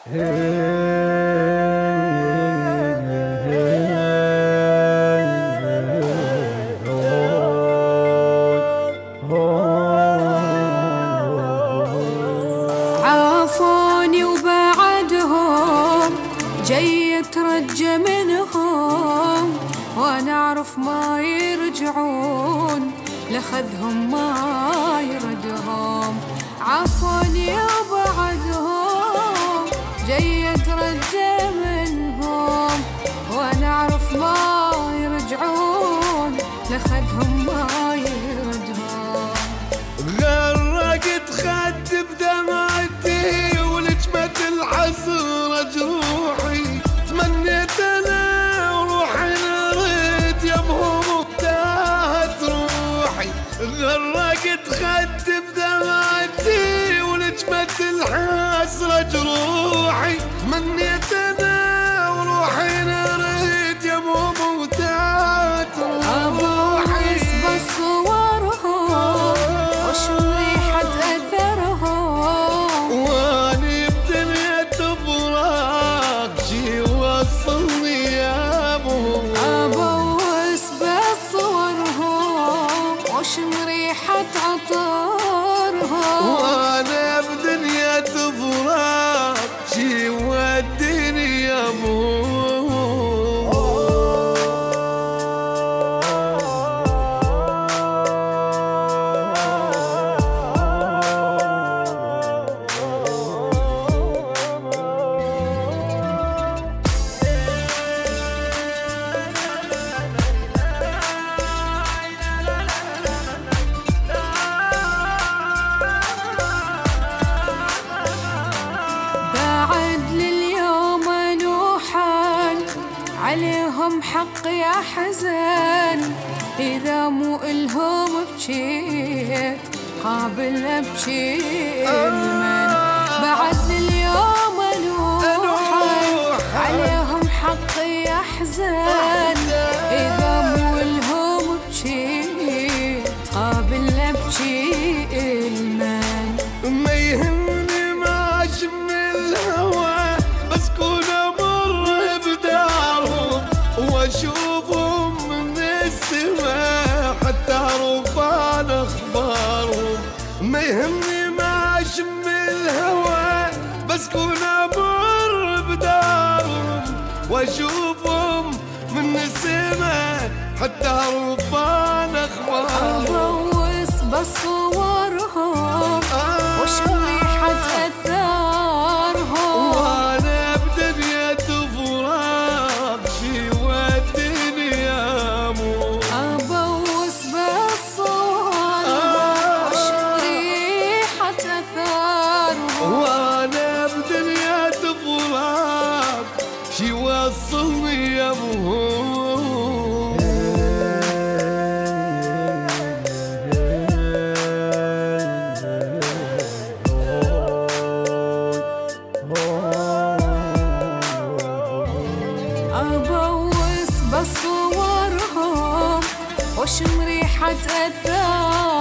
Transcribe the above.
عافوني وبعدهم جاي يترجى منهم، وانا اعرف ما يرجعون لخذهم ما يردهم. عافوني وبعدهم جاي يترجى منهم، وانا اعرف ما يرجعون لخذهم ما يردهم. غرقت خد بدمعتي ولجمة الحسرة جروحي، تمنيت انا وروحي نريد يمهم وابتاهت روحي. غرقت خد بدمعتي ولجمة الحسرة جروحي، تمنيت انا وروحي نريد يمهم وابتاهت روحي. بصورهم وشم ريحة أثرهم، واني بدنيا تفراق شي وصلني يا ابو. أبوس بصورهم وشم ريحة عطرهم، وانا بدنيا تفراق شي وديني يا ابو. عليهم حقي أحزن، إذا مو إلهم بجيت قابل أبكي المن. بعد اليوم أنوحن عليهم حقي أحزن، إذا مو إلهم بجيت قابل أبكي المن. ما يهمني ما أشم الهوى، بس كون أمر بدارهم وأشوفهم من السماء حتى أعرف عن أخبارهم. ما يهمني ما أشم الهوى، بس كون أمر بدارهم وأشوفهم من السماء حتى أعرف عن أخبارهم. أبوس بصورهم وشم ريحة أثارهم، وانا بدنيا تفراق شي وديني يا مو. أبوس بصورهم وشم ريحة أثارهم، وانا بدنيا تفراق شي وصلني يا مو. أبوس بصورهم وشم ريحة أثارهم.